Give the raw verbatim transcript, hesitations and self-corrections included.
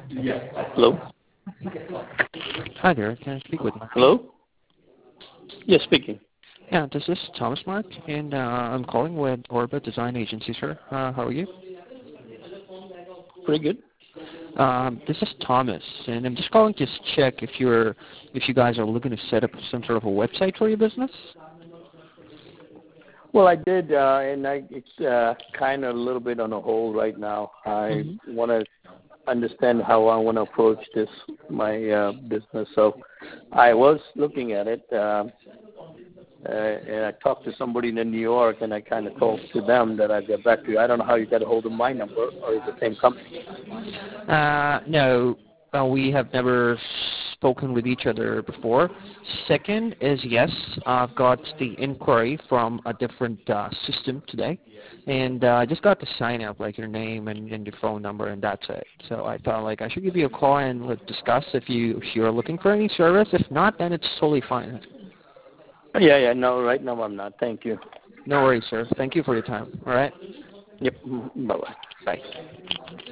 Hello? Hi there. Can I speak with Mark? Hello? Yes, speaking. Yeah, this is Thomas Mark, and uh, I'm calling with Orbit Design Agency, sir. Uh, how are you? Pretty good. Um, this is Thomas, and I'm just calling to just check if you're, if you guys are looking to set up some sort of a website for your business. Well, I did, uh, and I, it's uh, kind of a little bit on a hold right now. I Mm-hmm. want to understand how I want to approach this, my uh, business. So I was looking at it, uh, uh, and I talked to somebody in New York, and I kind of told to them that I'd get back to you. I don't know how you got a hold of my number, or is it the same company? Uh, no, uh, we have never spoken with each other before. Second is, yes, I've got the inquiry from a different uh, system today, and uh, I just got the sign up, like your name and, and your phone number, and that's it. So I thought, like, I should give you a call and like, discuss if you if you're looking for any service. If not, then it's totally fine. Yeah, yeah, no, right now I'm not. Thank you. No worries, sir. Thank you for your time. All right. Yep, bye-bye. Bye.